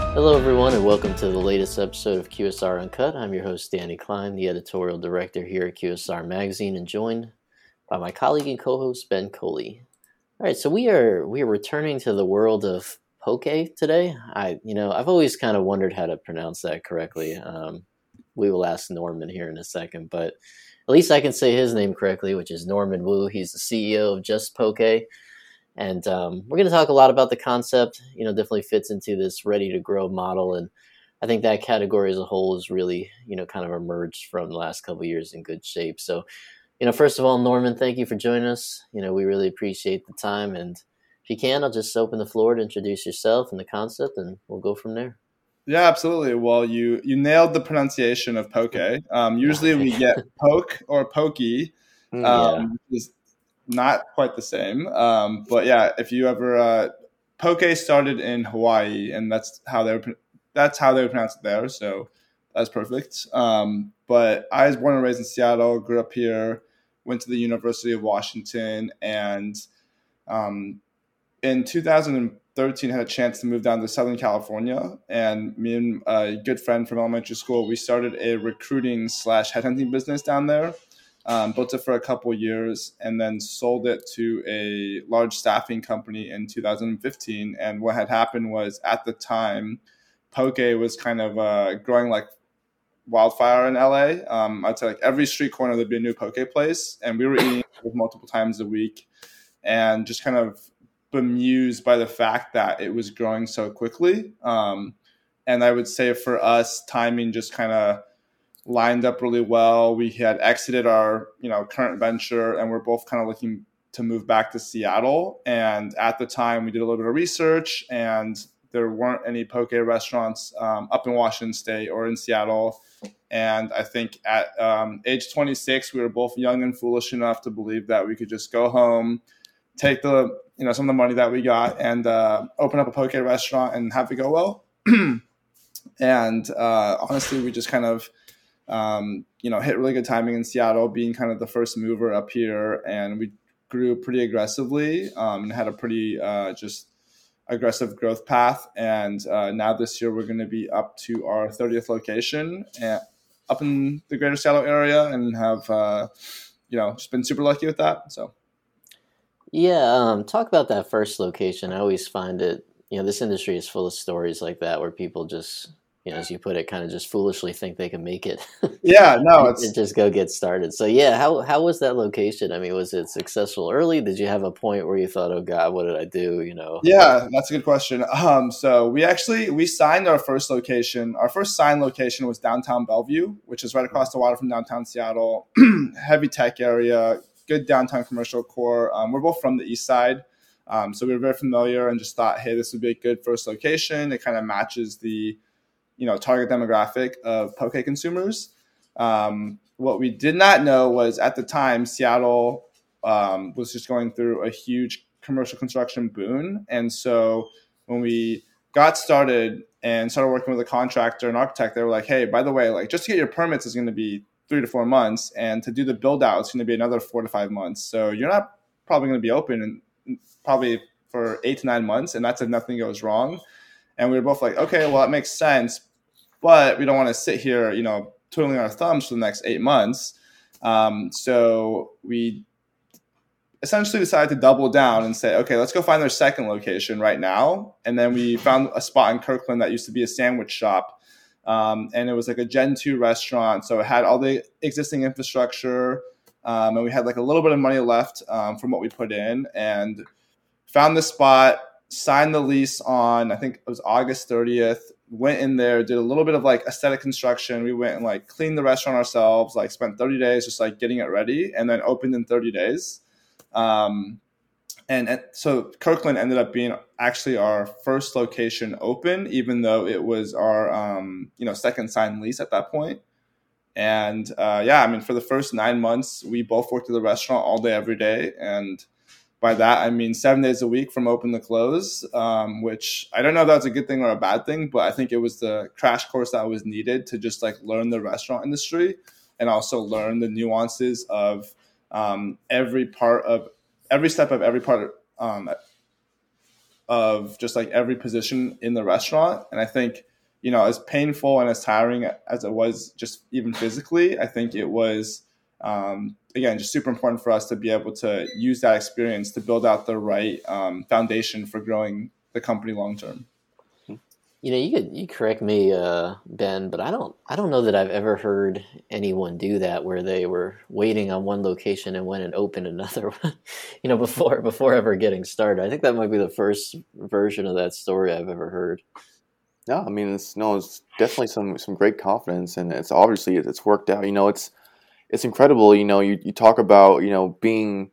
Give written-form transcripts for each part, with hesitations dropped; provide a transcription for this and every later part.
Hello, everyone, and welcome to the latest episode of QSR Uncut. I'm your host, Danny Klein, the editorial director here at QSR Magazine, and joined by my colleague and co-host Ben Coley. All right, so we are returning to the world of poke today. I've always kind of wondered how to pronounce that correctly. We will ask Norman here in a second, but at least I can say his name correctly, which is Norman Wu. He's the CEO of Just Poke. And we're going to talk a lot about the concept. Definitely fits into this ready to grow model, and I think that category as a whole is really, kind of emerged from the last couple of years in good shape. So, first of all, Norman, thank you for joining us. We really appreciate the time, and if you can, I'll just open the floor to introduce yourself and the concept, and we'll go from there. Yeah, absolutely. Well, you nailed the pronunciation of poke. Usually we get poke or pokey, Yeah. which is not quite the same. But yeah, if you ever poke started in Hawaii, and that's how they would pronounce it there. So that's perfect. But I was born and raised in Seattle, grew up here, went to the University of Washington, and um, in 2013 had a chance to move down to Southern California, and me and a good friend from elementary school, we started a recruiting / headhunting business down there. Built it for a couple years and then sold it to a large staffing company in 2015. And what had happened was, at the time, poke was kind of growing like wildfire in LA. I'd say like every street corner there'd be a new poke place, and we were eating it multiple times a week, and just kind of bemused by the fact that it was growing so quickly. And I would say for us, timing just kind of lined up really well. We had exited our current venture, and we're both kind of looking to move back to Seattle. And at the time, we did a little bit of research, and there weren't any poke restaurants up in Washington State or in Seattle. And I think at age 26, we were both young and foolish enough to believe that we could just go home, take the some of the money that we got, and open up a poke restaurant and have it go well. And honestly, we just kind of hit really good timing in Seattle, being kind of the first mover up here, and we grew pretty aggressively and had a pretty just aggressive growth path. And now this year we're going to be up to our 30th location up in the greater Seattle area, and have just been super lucky with that. So. Yeah, talk about that first location. I always find it, this industry is full of stories like that where people just, as you put it, kind of just foolishly think they can make it Yeah, no, and just go get started. So yeah, how was that location? I mean, was it successful early? Did you have a point where you thought, oh God, what did I do? Yeah, that's a good question. So we signed our first location. Our first signed location was downtown Bellevue, which is right across the water from downtown Seattle. Heavy tech area, good downtown commercial core. We're both from the east side, so we were very familiar and just thought, hey, this would be a good first location. It kind of matches the target demographic of poke consumers. What we did not know was, at the time, Seattle was just going through a huge commercial construction boom. And so when we got started and started working with a contractor and architect, they were like, hey, by the way, like, just to get your permits is going to be 3 to 4 months. And to do the build out, it's going to be another 4 to 5 months. So you're not probably going to be open probably for 8 to 9 months. And that's if nothing goes wrong. And we were both like, okay, well, that makes sense, but we don't want to sit here, twiddling our thumbs for the next 8 months. So we essentially decided to double down and say, okay, let's go find their second location right now. And then we found a spot in Kirkland that used to be a sandwich shop. And it was like a Gen 2 restaurant. So it had all the existing infrastructure. And we had like a little bit of money left from what we put in, and found the spot, signed the lease on, I think it was August 30th, went in there, did a little bit of like aesthetic construction. We went and like cleaned the restaurant ourselves, like spent 30 days just like getting it ready, and then opened in 30 days. And so Kirkland ended up being actually our first location open, even though it was our, second signed lease at that point. And for the first 9 months, we both worked at the restaurant all day, every day. And by that, I mean 7 days a week from open to close, which I don't know if that's a good thing or a bad thing, but I think it was the crash course that was needed to just like learn the restaurant industry and also learn the nuances of every step of every part of just like every position in the restaurant. And I think, as painful and as tiring as it was just even physically, I think it was, again, just super important for us to be able to use that experience to build out the right foundation for growing the company long term. You correct me, Ben, but I don't know that I've ever heard anyone do that where they were waiting on one location and went and opened another one, before ever getting started. I think that might be the first version of that story I've ever heard. No, I mean it's definitely some great confidence, and it's obviously it's worked out. It's incredible. You talk about being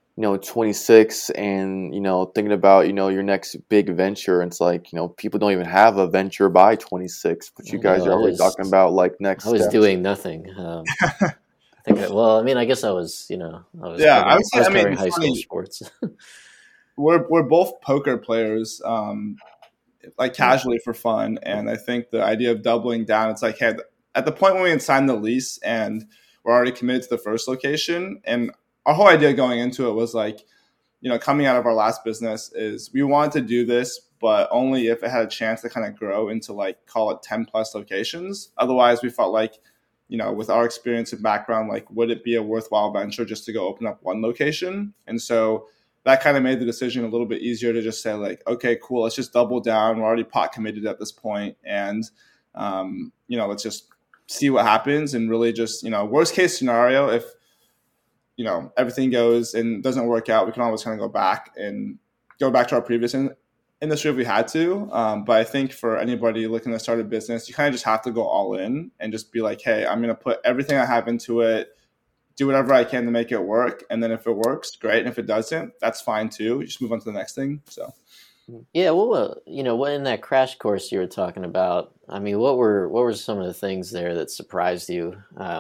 26 and thinking about your next big venture. And it's like people don't even have a venture by 26, but you guys are already talking about like next. I was steps. doing nothing. I think. I guess I was. I was covering high school sports. We're both poker players, like casually for fun, and I think the idea of doubling down. It's like, hey, at the point when we had signed the lease and we're already committed to the first location, and our whole idea going into it was like, coming out of our last business is we wanted to do this, but only if it had a chance to kind of grow into like, call it 10 plus locations. Otherwise, we felt like, with our experience and background, like, would it be a worthwhile venture just to go open up one location? And so that kind of made the decision a little bit easier to just say like, okay, cool, let's just double down. We're already pot committed at this point. And, let's just see what happens. And really just, worst case scenario, if, everything goes and doesn't work out, we can always kind of go back to our previous industry if we had to. But I think for anybody looking to start a business, you kind of just have to go all in and just be like, hey, I'm going to put everything I have into it, do whatever I can to make it work. And then if it works, great. And if it doesn't, that's fine too. You just move on to the next thing. So. Yeah, well, in that crash course you were talking about, I mean, what were some of the things there that surprised you?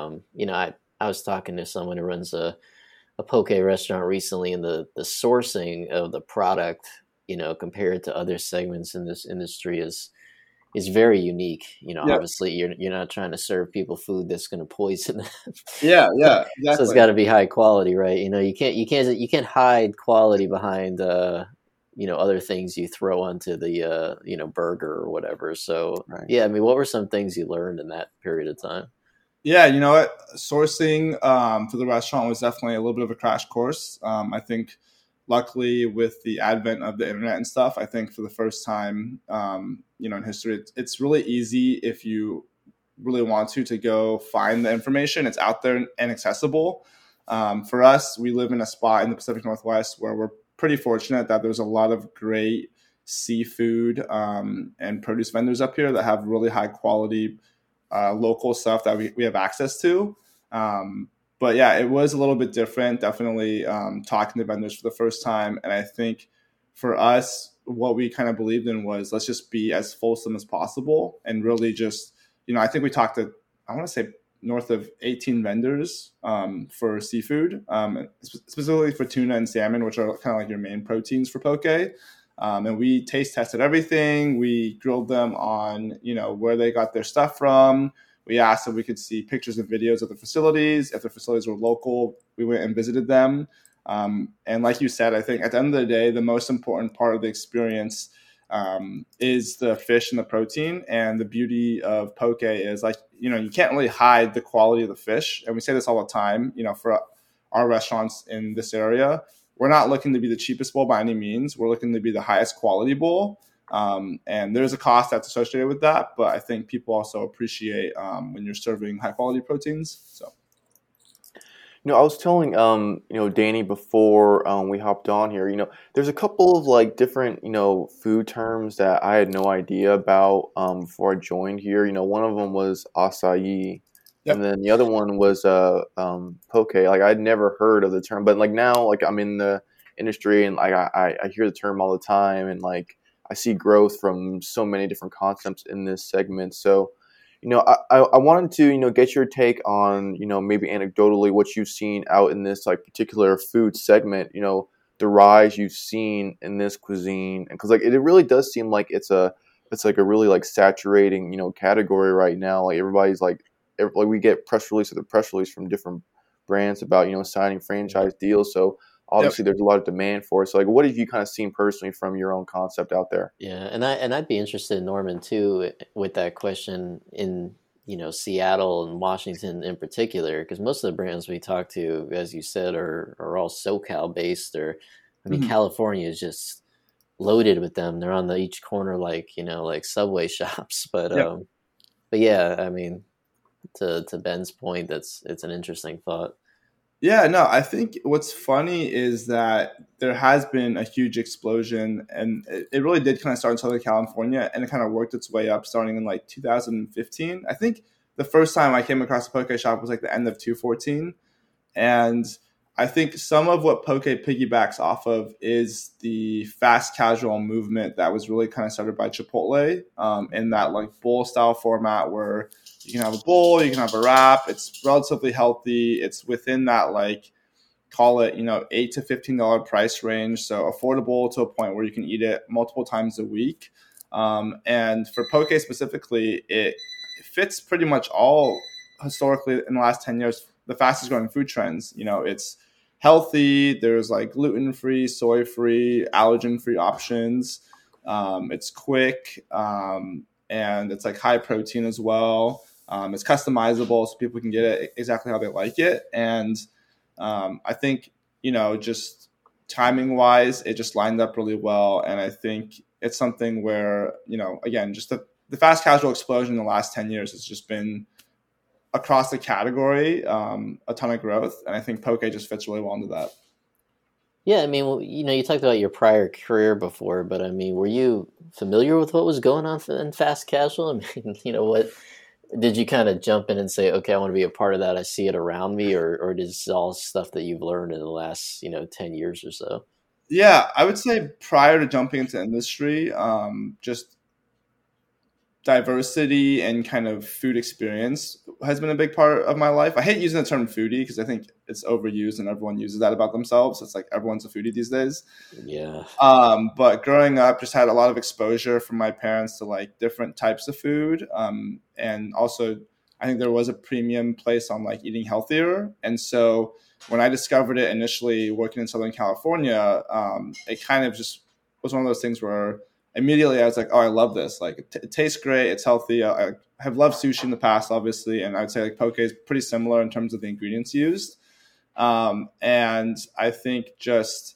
I was talking to someone who runs a poke restaurant recently, and the sourcing of the product, compared to other segments in this industry is very unique. Obviously you're not trying to serve people food that's going to poison them. Yeah, exactly. So it's got to be high quality, right? You can't hide quality behind other things you throw onto the burger or whatever. So right. Yeah, I mean, what were some things you learned in that period of time? Yeah, you know what? Sourcing for the restaurant was definitely a little bit of a crash course. I think luckily with the advent of the internet and stuff, I think for the first time, in history, it's really easy if you really want to go find the information. It's out there and accessible. For us, we live in a spot in the Pacific Northwest where we're pretty fortunate that there's a lot of great seafood and produce vendors up here that have really high quality local stuff that we have access to. But yeah, it was a little bit different, definitely talking to vendors for the first time. And I think for us, what we kind of believed in was let's just be as fulsome as possible and really just, I think we talked to, I want to say north of 18 vendors for seafood, specifically for tuna and salmon, which are kind of like your main proteins for poke. And we taste tested everything. We grilled them on, where they got their stuff from. We asked if we could see pictures and videos of the facilities. If the facilities were local, we went and visited them. And like you said, I think at the end of the day, the most important part of the experience is the fish and the protein. And the beauty of poke is like, you can't really hide the quality of the fish. And we say this all the time, for our restaurants in this area. We're not looking to be the cheapest bowl by any means. We're looking to be the highest quality bowl. And there's a cost that's associated with that. But I think people also appreciate when you're serving high quality proteins. So, I was telling, Danny before we hopped on here, there's a couple of like different, food terms that I had no idea about before I joined here. One of them was acai. Yep. And then the other one was poke. Like I'd never heard of the term, but like now, like I'm in the industry and like I hear the term all the time, and like I see growth from so many different concepts in this segment. So, I wanted to get your take on maybe anecdotally what you've seen out in this like particular food segment. The rise you've seen in this cuisine, because like it really does seem like it's like a really like saturating category right now. Like everybody's like we get press release after press release from different brands about signing franchise deals. So obviously there's a lot of demand for it. So like, what have you kind of seen personally from your own concept out there? Yeah, I'd be interested, Norman, too, with that question in Seattle and Washington in particular, because most of the brands we talk to, as you said, are all SoCal based. Or, I mean, California is just loaded with them. They're on each corner like Subway shops. But yeah, I mean, to Ben's point, it's an interesting thought. Yeah, no, I think what's funny is that there has been a huge explosion, and it really did kind of start in Southern California, and it kind of worked its way up starting in like 2015. I think the first time I came across a poke shop was like the end of 2014. And I think some of what Poke piggybacks off of is the fast casual movement that was really kind of started by Chipotle, in that like bowl style format where you can have a bowl, you can have a wrap. It's relatively healthy. It's within that like call it $8 to $15 price range, so affordable to a point where you can eat it multiple times a week. And for Poke specifically, it fits pretty much all historically in the last 10 years the fastest growing food trends. It's healthy. There's like gluten-free, soy-free, allergen-free options. It's quick, and it's like high protein as well. It's customizable, so people can get it exactly how they like it. And I think, just timing-wise, it just lined up really well. And I think it's something where, again, just the fast casual explosion in the last 10 years has just been across the category, a ton of growth, and I think Poke just fits really well into that. Yeah, I mean, you talked about your prior career before, but I mean, were you familiar with what was going on in fast casual? I mean, what did you kind of jump in and say, okay, I want to be a part of that, I see it around me, or is this all stuff that you've learned in the last 10 years or so? Yeah, I would say prior to jumping into industry, just diversity and kind of food experience has been a big part of my life. I hate using the term foodie because I think it's overused and everyone uses that about themselves. It's like everyone's a foodie these days. Yeah. But growing up, just had a lot of exposure from my parents to like different types of food. And also I think there was a premium place on like eating healthier. And so when I discovered it initially working in Southern California, it kind of just was one of those things where immediately I was like, oh, I love this. Like it tastes great. It's healthy. I have loved sushi in the past, obviously. And I'd say like Poke is pretty similar in terms of the ingredients used. And I think just,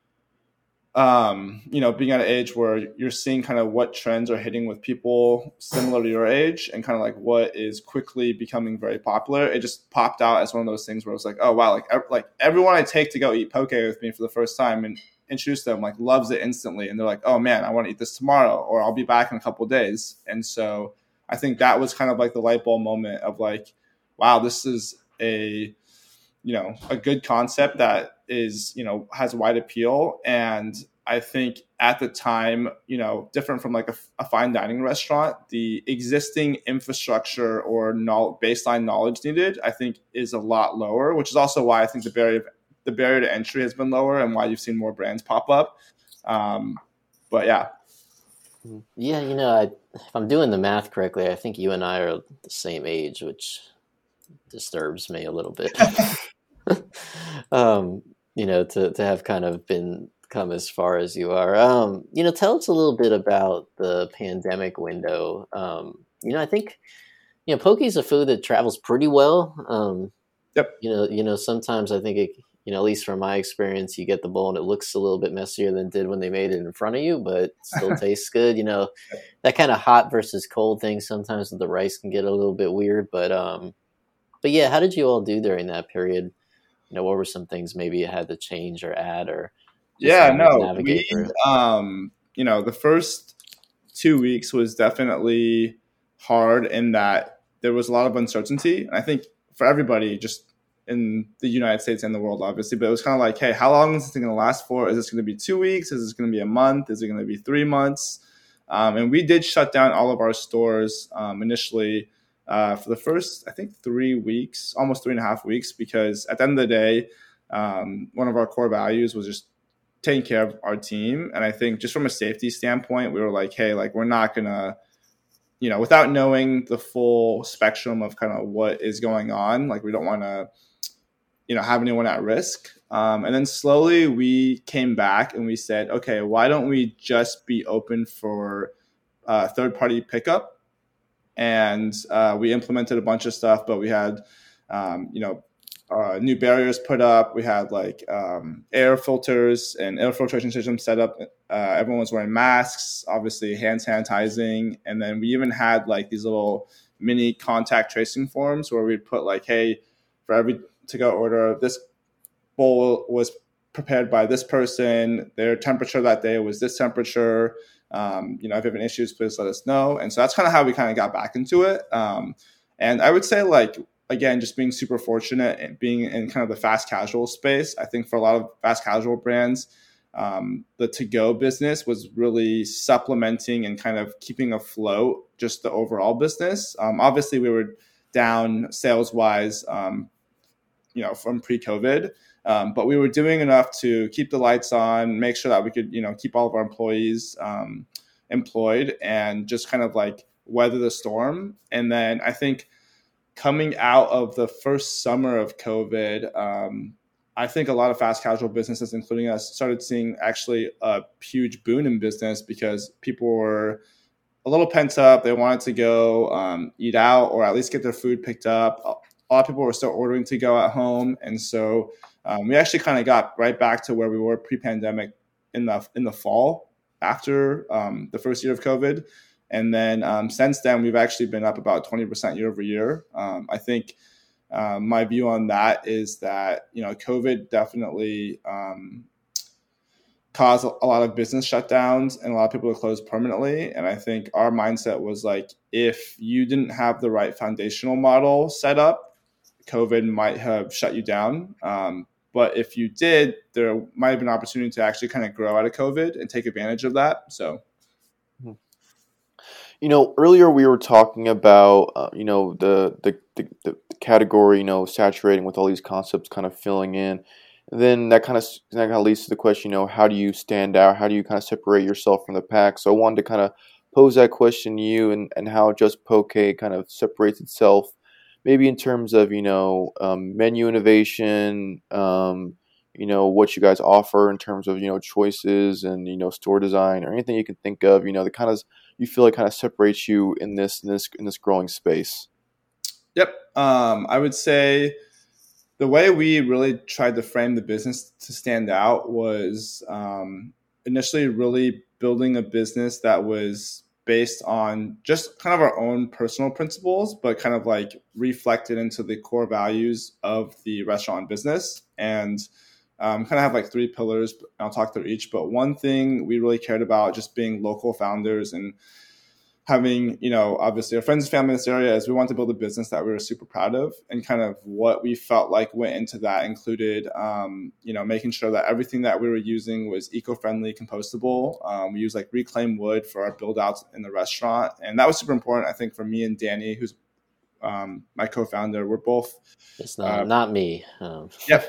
being at an age where you're seeing kind of what trends are hitting with people similar to your age and kind of like what is quickly becoming very popular. It just popped out as one of those things where it's like, oh, wow, like everyone I take to go eat Poke with me for the first time and introduce them like loves it instantly, and they're like, oh man, I want to eat this tomorrow, or I'll be back in a couple of days. And so I think that was kind of like the light bulb moment of like, wow, this is a good concept that is has wide appeal. And I think at the time, different from like a fine dining restaurant, the existing infrastructure or baseline knowledge needed, I think, is a lot lower, which is also why I think the barrier to entry has been lower and why you've seen more brands pop up. But yeah. Yeah, if I'm doing the math correctly, I think you and I are the same age, which disturbs me a little bit. To have kind of come as far as you are. Tell us a little bit about the pandemic window. I think, Poke's a food that travels pretty well. Yep. Sometimes I think it, at least from my experience, you get the bowl and it looks a little bit messier than it did when they made it in front of you, but still tastes good. That kind of hot versus cold thing, sometimes the rice can get a little bit weird, but yeah, how did you all do during that period? What were some things maybe you had to change or add or navigate through? The first 2 weeks was definitely hard in that there was a lot of uncertainty. I think for everybody, just in the United States and the world, obviously, but it was kind of like, hey, how long is this thing going to last for? Is this going to be 2 weeks? Is this going to be a month? Is it going to be 3 months? And we did shut down all of our stores initially for the first, I think, 3 weeks, almost 3.5 weeks, because at the end of the day, one of our core values was just taking care of our team. And I think just from a safety standpoint, we were like, hey, like we're not going to, without knowing the full spectrum of kind of what is going on, like we don't want to have anyone at risk. And then slowly we came back and we said, okay, why don't we just be open for third-party pickup? And we implemented a bunch of stuff, but we had, new barriers put up. We had like air filters and air filtration systems set up. Everyone was wearing masks, obviously hand sanitizing. And then we even had like these little mini contact tracing forms where we'd put like, hey, for every to-go order, this bowl was prepared by this person. Their temperature that day was this temperature. If you have any issues, please let us know. And so that's kind of how we kind of got back into it. And I would say, like, again, just being super fortunate and being in kind of the fast casual space. I think for a lot of fast casual brands, the to-go business was really supplementing and kind of keeping afloat just the overall business. Obviously, we were down sales-wise, from pre-COVID. But we were doing enough to keep the lights on, make sure that we could, keep all of our employees employed and just kind of like weather the storm. And then I think coming out of the first summer of COVID, I think a lot of fast casual businesses, including us, started seeing actually a huge boon in business because people were a little pent up. They wanted to go eat out or at least get their food picked up. A lot of people were still ordering to go at home. And so we actually kind of got right back to where we were pre-pandemic in the fall after the first year of COVID. And then since then, we've actually been up about 20% year over year. I think my view on that is that, COVID definitely caused a lot of business shutdowns and a lot of people to close permanently. And I think our mindset was like, if you didn't have the right foundational model set up, COVID might have shut you down. But if you did, there might have been an opportunity to actually kind of grow out of COVID and take advantage of that. So, earlier we were talking about, the category, saturating with all these concepts kind of filling in. And then that kind of leads to the question, how do you stand out? How do you kind of separate yourself from the pack? So I wanted to kind of pose that question to you and how Just Poke kind of separates itself, maybe in terms of, menu innovation, what you guys offer in terms of, choices and, store design or anything you can think of, that kind of you feel like kind of separates you in this growing space. Yep. I would say the way we really tried to frame the business to stand out was initially really building a business that was based on just kind of our own personal principles, but kind of like reflected into the core values of the restaurant business. And kind of have like three pillars. I'll talk through each, but one thing we really cared about just being local founders and having, obviously our friends and family in this area is we want to build a business that we were super proud of, and kind of what we felt like went into that included, making sure that everything that we were using was eco-friendly, compostable. We use like reclaimed wood for our build outs in the restaurant. And that was super important, I think, for me and Danny, who's my co-founder. We're both. It's not me. Yep.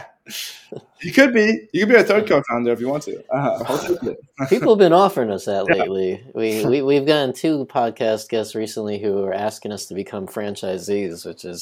You could be a third co-founder if you want to. People have been offering us that lately. We've gotten 2 podcast guests recently who are asking us to become franchisees, which is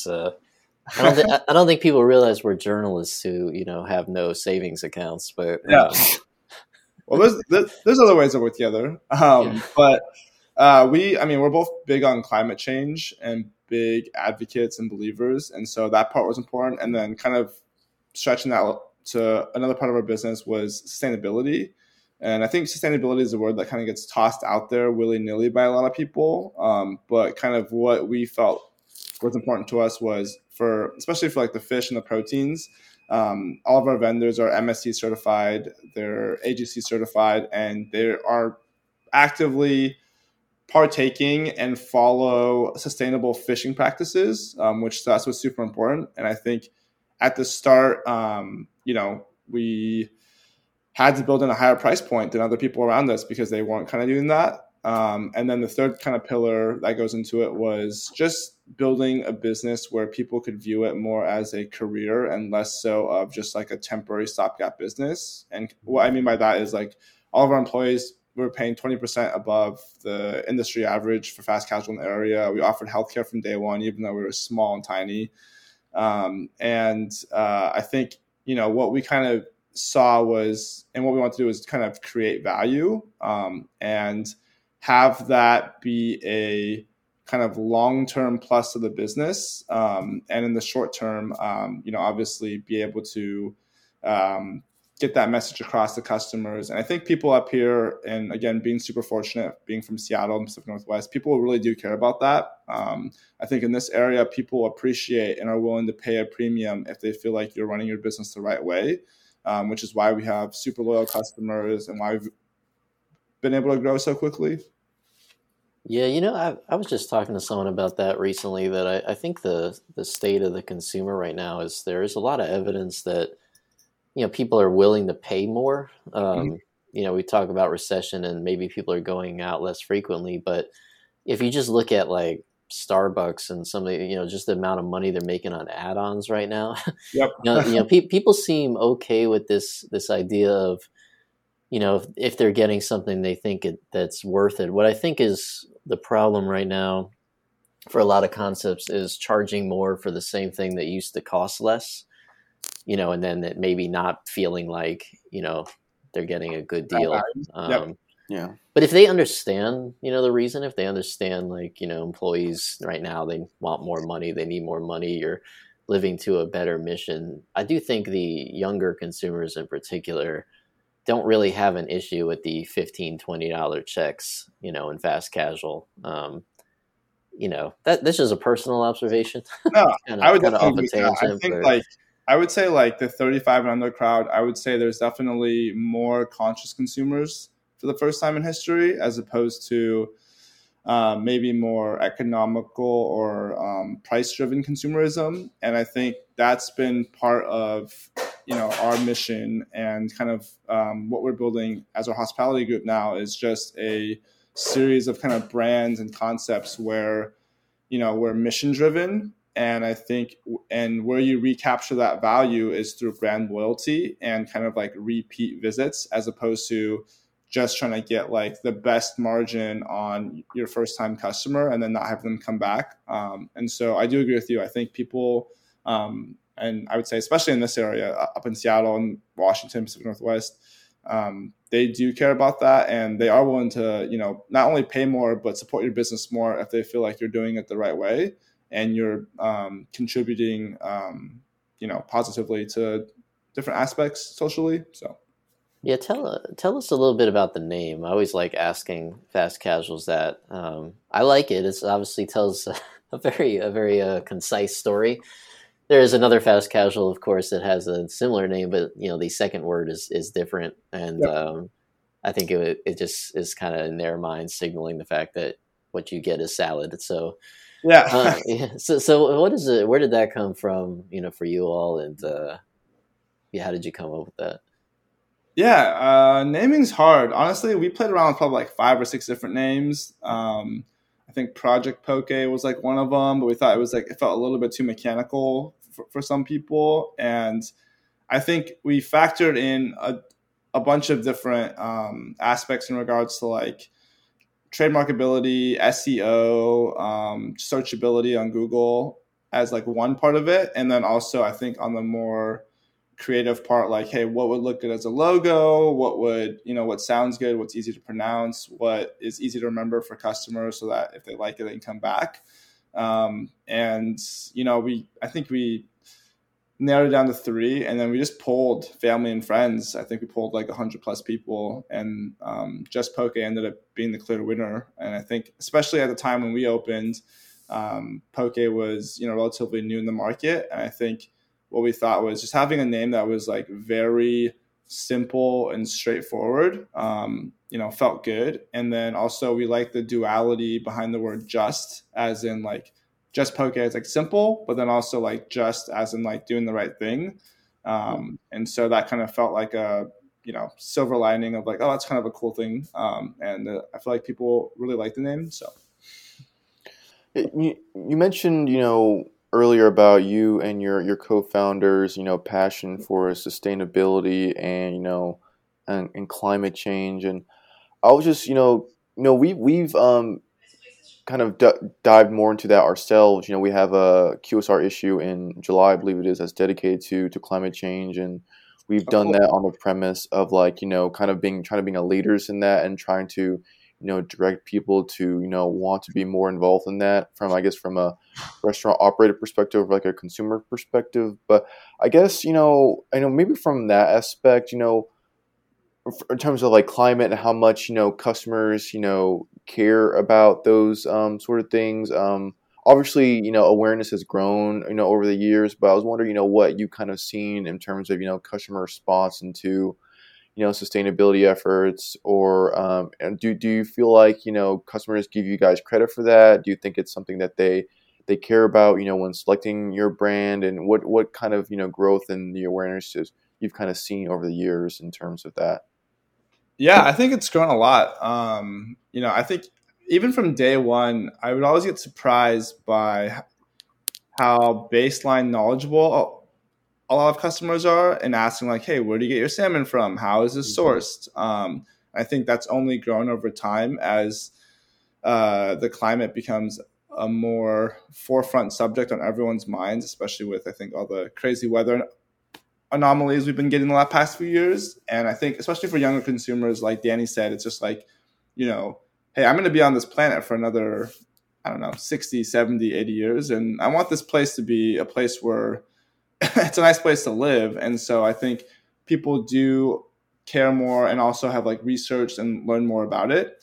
I don't think people realize we're journalists who have no savings accounts. But yeah, well, there's other ways to work together. But we're both big on climate change and big advocates and believers, and so that part was important. And then kind of stretching that to another part of our business was sustainability. And I think sustainability is a word that kind of gets tossed out there willy-nilly by a lot of people. But kind of what we felt was important to us was especially for like the fish and the proteins, all of our vendors are MSC certified, they're AGC certified, and they are actively partaking and follow sustainable fishing practices, which to us was super important. And I think at the start, we had to build in a higher price point than other people around us because they weren't kind of doing that. And then the third kind of pillar that goes into it was just building a business where people could view it more as a career and less so of just like a temporary stopgap business. And what I mean by that is like all of our employees, we're paying 20% above the industry average for fast casual in the area. We offered healthcare from day one, even though we were small and tiny. I think, what we kind of saw was, and what we want to do is kind of create value, and have that be a kind of long-term plus to the business. And in the short term, obviously be able to get that message across to customers. And I think people up here, and again, being super fortunate, being from Seattle and Pacific Northwest, people really do care about that. I think in this area, people appreciate and are willing to pay a premium if they feel like you're running your business the right way, which is why we have super loyal customers and why we've been able to grow so quickly. Yeah, I was just talking to someone about that recently, that I think the state of the consumer right now is there is a lot of evidence that, people are willing to pay more. We talk about recession and maybe people are going out less frequently, but if you just look at like Starbucks and some of the, just the amount of money they're making on add-ons right now, Yep. People seem okay with this idea of, if they're getting something they think that's worth it. What I think is the problem right now for a lot of concepts is charging more for the same thing that used to cost less, and then it maybe not feeling like, they're getting a good deal. Yeah. But if they understand, the reason, if they understand, like, employees right now, they want more money, they need more money, you're living to a better mission. I do think the younger consumers in particular don't really have an issue with the $15, $20 checks, in fast casual. That's just a personal observation. No, I would kind of definitely off a agree with that. tangent. I think But I would say like the 35 and under crowd, I would say there's definitely more conscious consumers for the first time in history, as opposed to maybe more economical or price-driven consumerism. And I think that's been part of, our mission, and kind of what we're building as our hospitality group now is just a series of kind of brands and concepts where, we're mission-driven. And I think, and where you recapture that value is through brand loyalty and kind of like repeat visits, as opposed to just trying to get like the best margin on your first time customer and then not have them come back. And so I do agree with you. I think people, and I would say, especially in this area up in Seattle and Washington, Pacific Northwest, they do care about that, and they are willing to, not only pay more, but support your business more if they feel like you're doing it the right way and you're contributing, positively to different aspects socially. So. yeah, tell us a little bit about the name. I always like asking fast casuals that. I like it. It obviously tells a very concise story. There is another fast casual, of course, that has a similar name, but the second word is different, and Yep. I think it just is kind of in their mind signaling the fact that what you get is salad. So Yeah. yeah. So what is it? Where did that come from? For you all, and how did you come up with that? Yeah, naming's hard. Honestly, we played around with probably like 5 or 6 different names. I think Project Poke was like one of them, but we thought it felt a little bit too mechanical for some people. And I think we factored in a bunch of different aspects in regards to like trademarkability, SEO, searchability on Google as like one part of it. And then also I think on the more creative part, like, hey, what would look good as a logo? What would, what sounds good? What's easy to pronounce? What is easy to remember for customers so that if they like it, they can come back. I think we narrowed it down to 3, and then we just polled family and friends. I think we polled like 100+ people, and Just Poke ended up being the clear winner. And I think, especially at the time when we opened, Poke was, relatively new in the market. And I think what we thought was just having a name that was like very simple and straightforward, felt good. And then also we like the duality behind the word just, as in like Just Poke is like simple, but then also like just as in like doing the right thing. And so that kind of felt like a, silver lining of like, oh, that's kind of a cool thing. And I feel like people really like the name. So. You mentioned, earlier about you and your co-founders, passion for sustainability and, and climate change. And I was just, we've kind of dive more into that ourselves. We have a QSR issue in July, I believe it is, that's dedicated to climate change, and we've done that on the premise of kind of trying to being a leaders in that and trying to direct people to want to be more involved in that from a restaurant operator perspective, like a consumer perspective. But I guess I know maybe from that aspect, in terms of like climate and how much customers care about those sort of things. Obviously, awareness has grown over the years, but I was wondering what you kind of seen in terms of customer response into sustainability efforts, or and do you feel like customers give you guys credit for that? Do you think it's something that they care about when selecting your brand, and what kind of growth in the awareness you've kind of seen over the years in terms of that? Yeah, I think it's grown a lot. I think even from day one, I would always get surprised by how baseline knowledgeable a lot of customers are and asking like, hey, where do you get your salmon from? How is this sourced? I think that's only grown over time as the climate becomes a more forefront subject on everyone's minds, especially with, I think, all the crazy weather anomalies we've been getting the past few years. And I think especially for younger consumers, like Danny said, it's just like, hey, I'm going to be on this planet for another, I don't know, 60, 70, 80 years. And I want this place to be a place where it's a nice place to live. And so I think people do care more and also have like researched and learned more about it.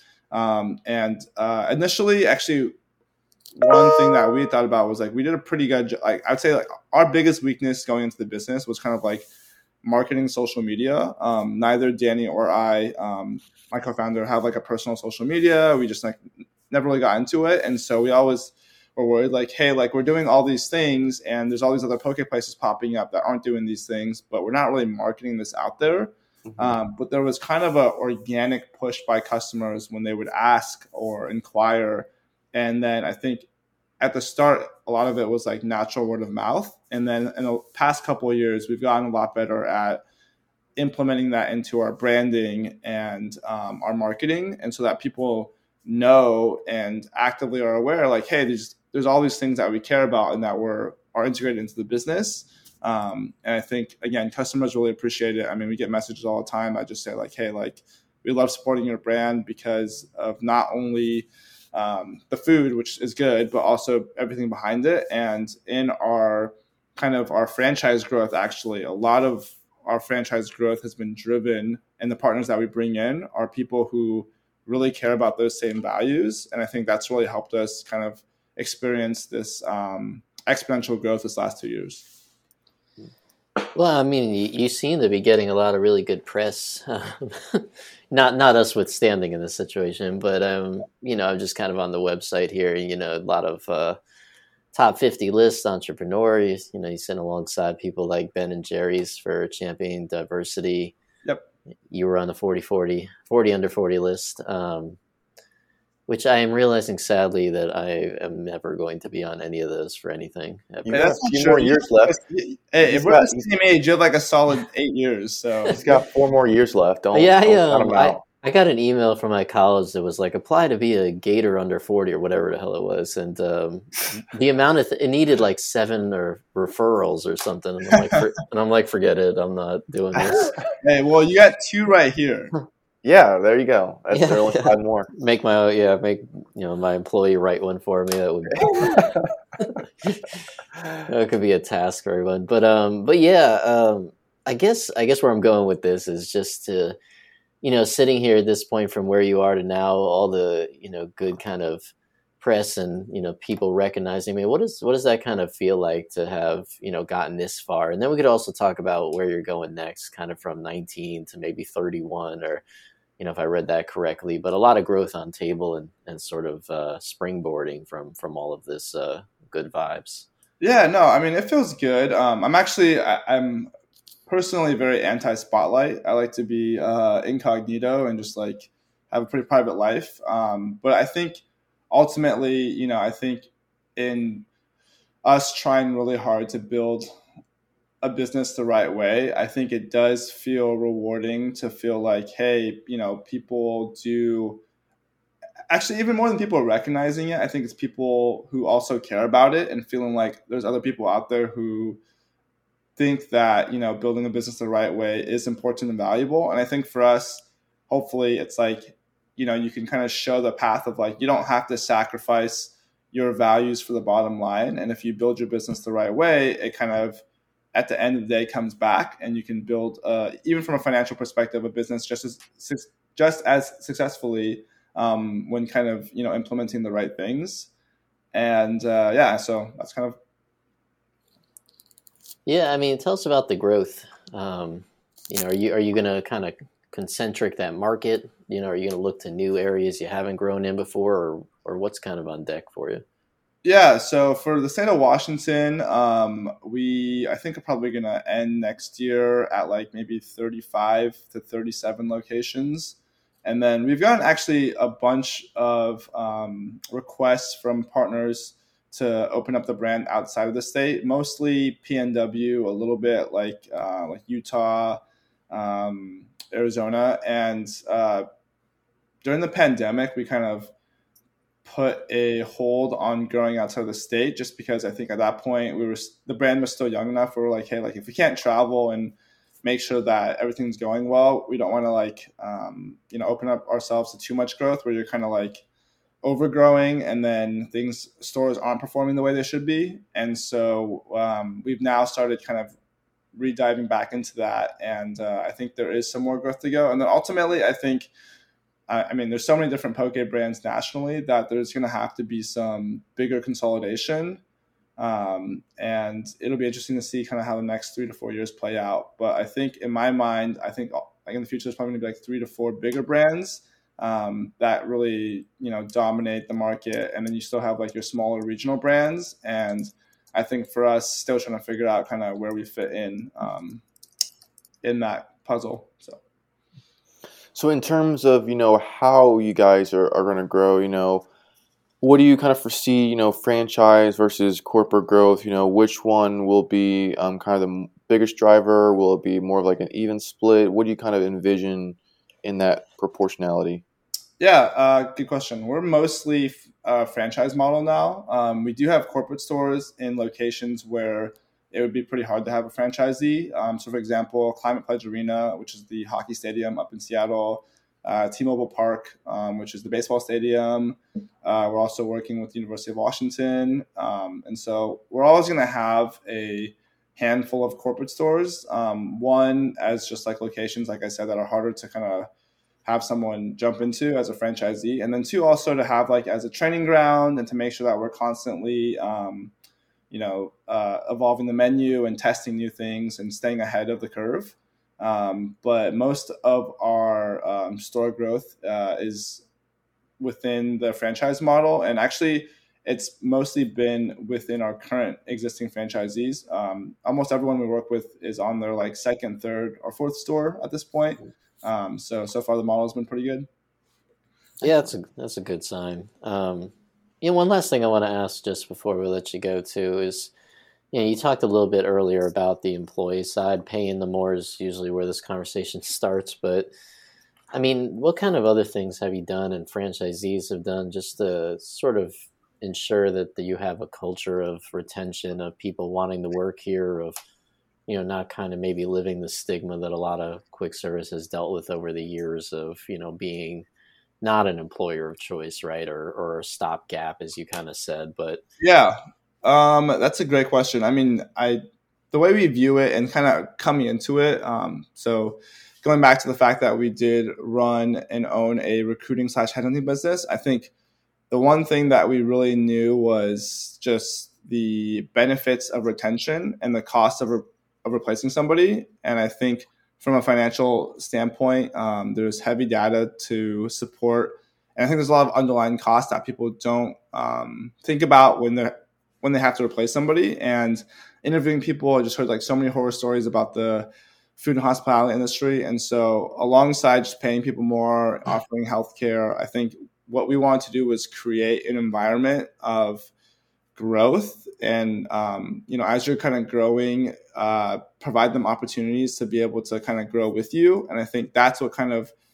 Initially, actually, one thing that we thought about was like we did a pretty good job. Like I'd say like our biggest weakness going into the business was kind of like marketing social media. Neither Danny or I, my co-founder, have like a personal social media. We just like never really got into it, and so we always were worried like, hey, like we're doing all these things, and there's all these other poke places popping up that aren't doing these things, but we're not really marketing this out there. But there was kind of an organic push by customers when they would ask or inquire. And then I think at the start, a lot of it was like natural word of mouth. And then in the past couple of years, we've gotten a lot better at implementing that into our branding and our marketing. And so that people know and actively are aware, like, hey, there's all these things that we care about and that are integrated into the business. And I think, again, customers really appreciate it. I mean, we get messages all the time. I just say like, hey, like we love supporting your brand because of not only the food, which is good, but also everything behind it. And in our kind of our franchise growth, actually, a lot of our franchise growth has been driven, and the partners that we bring in are people who really care about those same values. And I think that's really helped us kind of experience this exponential growth this last 2 years. Well, I mean, you seem to be getting a lot of really good press. Not us withstanding in this situation, but I'm just kind of on the website here. A lot of top 50 list entrepreneurs. You sit alongside people like Ben and Jerry's for championing diversity. Yep. You were on the 40 under 40 list. Which I am realizing, sadly, that I am never going to be on any of those for anything. You have a few more years left. Hey, if we're the same age, you have like a solid 8 years. So he's got 4 more years left. Don't count him out. I got an email from my college that was like, apply to be a Gator under 40 or whatever the hell it was. And the amount of it needed like 7 or referrals or something. And I'm like, forget it. I'm not doing this. Hey, well, you got 2 right here. Yeah, there you go. That's only 5 more. Make my employee write one for me. That would that could be a task for everyone. But yeah, I guess where I'm going with this is just to, sitting here at this point from where you are to now, all the good kind of press and people recognizing me. What does that kind of feel like to have gotten this far? And then we could also talk about where you're going next, kind of from 19 to maybe 31 or. If I read that correctly, but a lot of growth on table and sort of springboarding from all of this good vibes. Yeah, no, I mean, it feels good. I'm personally very anti-spotlight. I like to be incognito and just like have a pretty private life. But I think ultimately, I think in us trying really hard to build a business the right way, I think it does feel rewarding to feel like, hey, people do actually, even more than people recognizing it, I think it's people who also care about it and feeling like there's other people out there who think that, building a business the right way is important and valuable. And I think for us, hopefully it's like, you can kind of show the path of like, you don't have to sacrifice your values for the bottom line. And if you build your business the right way, it kind of, at the end of the day, comes back, and you can build, even from a financial perspective, a business just as successfully when kind of, implementing the right things. And so that's kind of. Yeah, I mean, tell us about the growth. Are you going to kind of concentric that market? Are you going to look to new areas you haven't grown in before, or what's kind of on deck for you? Yeah, so for the state of Washington, I think are probably going to end next year at like maybe 35 to 37 locations. And then we've gotten actually a bunch of requests from partners to open up the brand outside of the state, mostly PNW, a little bit like Utah, Arizona. And during the pandemic, we kind of put a hold on growing outside of the state, just because I think at that point the brand was still young enough where we're like, hey, like if we can't travel and make sure that everything's going well, we don't want to open up ourselves to too much growth where you're kind of like overgrowing and then stores aren't performing the way they should be. And so we've now started kind of rediving back into that. And I think there is some more growth to go. And then ultimately, I think, there's so many different poke brands nationally that there's going to have to be some bigger consolidation. And it'll be interesting to see kind of how the next 3 to 4 years play out. But I think in my mind, like in the future, there's probably going to be like 3 to 4 bigger brands that really, dominate the market. And then you still have like your smaller regional brands. And I think for us, still trying to figure out kind of where we fit in that puzzle. So in terms of, how you guys are going to grow, what do you kind of foresee, franchise versus corporate growth? Which one will be kind of the biggest driver? Will it be more of like an even split? What do you kind of envision in that proportionality? Yeah, good question. We're mostly franchise model now. We do have corporate stores in locations where it would be pretty hard to have a franchisee. So, for example, Climate Pledge Arena, which is the hockey stadium up in Seattle, T-Mobile Park, which is the baseball stadium. We're also working with the University of Washington. And so we're always going to have a handful of corporate stores. One, as just like locations, like I said, that are harder to kind of have someone jump into as a franchisee. And then two, also to have like as a training ground and to make sure that we're constantly evolving the menu and testing new things and staying ahead of the curve. But most of our store growth is within the franchise model. And actually, it's mostly been within our current existing franchisees. Almost everyone we work with is on their like second, third, or fourth store at this point. So far the model has been pretty good. Yeah, that's a good sign. One last thing I want to ask just before we let you go too is, you talked a little bit earlier about the employee side. Paying them more is usually where this conversation starts. But, what kind of other things have you done and franchisees have done just to sort of ensure that you have a culture of retention, of people wanting to work here, of, not kind of maybe living the stigma that a lot of quick service has dealt with over the years of, being not an employer of choice, right? Or a stopgap, as you kind of said. But yeah, that's a great question. The way we view it and kind of coming into it. So going back to the fact that we did run and own a recruiting / headhunting business, I think the one thing that we really knew was just the benefits of retention and the cost of replacing somebody. And I think from a financial standpoint, there's heavy data to support. And I think there's a lot of underlying costs that people don't think about when they have to replace somebody. And interviewing people, I just heard like so many horror stories about the food and hospitality industry. And so alongside just paying people more, offering healthcare, I think what we wanted to do was create an environment of growth. And, as you're kind of growing, provide them opportunities to be able to kind of grow with you. And I think that's what kind of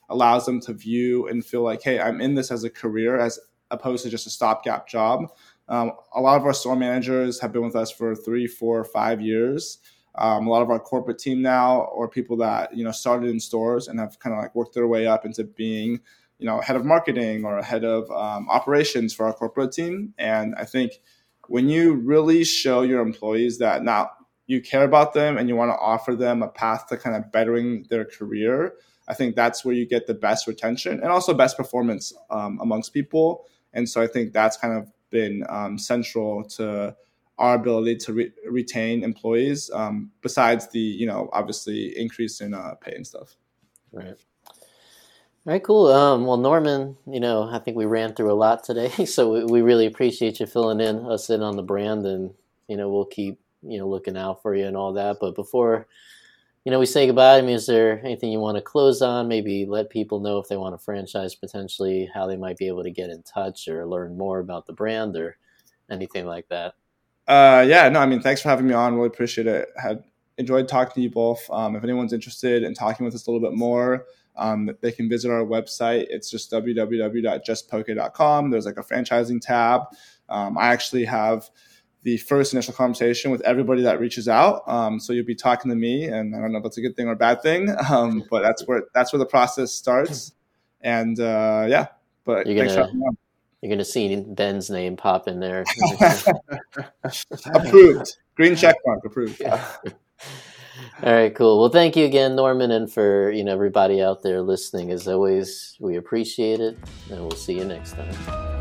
allows them to view and feel like, hey, I'm in this as a career as opposed to just a stopgap job. A lot of our store managers have been with us for 3, 4, 5 years. A lot of our corporate team now, or people that, started in stores and have kind of like worked their way up into being, head of marketing or head of operations for our corporate team. And I think when you really show your employees that now you care about them and you want to offer them a path to kind of bettering their career, I think that's where you get the best retention and also best performance amongst people. And so I think that's kind of been central to our ability to retain employees, besides the, obviously increase in pay and stuff. Right. All right, cool. Well, Norman, I think we ran through a lot today, so we really appreciate you filling us in on the brand, and, we'll keep, looking out for you and all that. But before, we say goodbye, is there anything you want to close on? Maybe let people know if they want to franchise potentially, how they might be able to get in touch or learn more about the brand or anything like that. Thanks for having me on. Really appreciate it. Had enjoyed talking to you both. If anyone's interested in talking with us a little bit more, they can visit our website. It's just www.justpoke.com. There's like a franchising tab. I actually have the first initial conversation with everybody that reaches out. So you'll be talking to me, and I don't know if that's a good thing or a bad thing, but that's where the process starts. And but thanks for having me on. You're going to see Ben's name pop in there. Approved. Green check mark, approved. All right, cool. Well, thank you again, Norman, and for everybody out there listening. As always, we appreciate it, and we'll see you next time.